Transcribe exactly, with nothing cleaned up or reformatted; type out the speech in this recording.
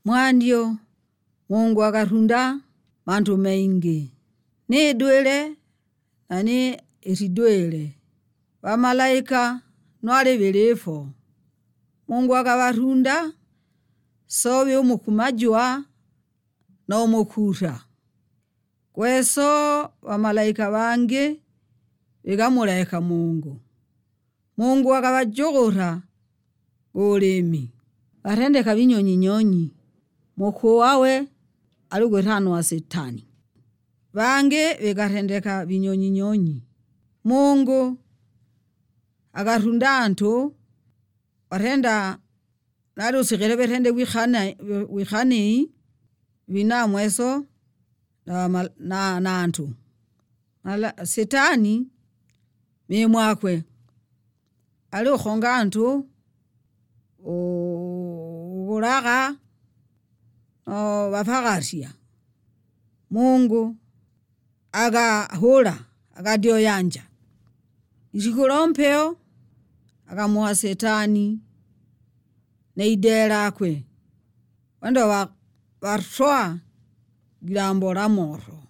Mwandio Mungu akarunda mantu mengi ni dwele na ni iridwele wamalaika nwale vilifo. Mungu akawarunda sowe umukumajua na umukura kweso wamalaika wange ikamulaika Mungu. Mungu akawajogora ulimi arendeka vinyonyi nyonyi mukuu wawe alugwetano wa Setani wange vikarendeka vinyonyi nyonyi. Mungu akarunda antu warenda nari usikere berende wikhana wikhani vina mweso na na nantu ala Setani mimwakwe ali ukhonga antu uraga o wafagasia. Mungu agahula agadio yanja ishikulompeo akamuha Setani na idela kwe wando wa warsoa gilambo la moro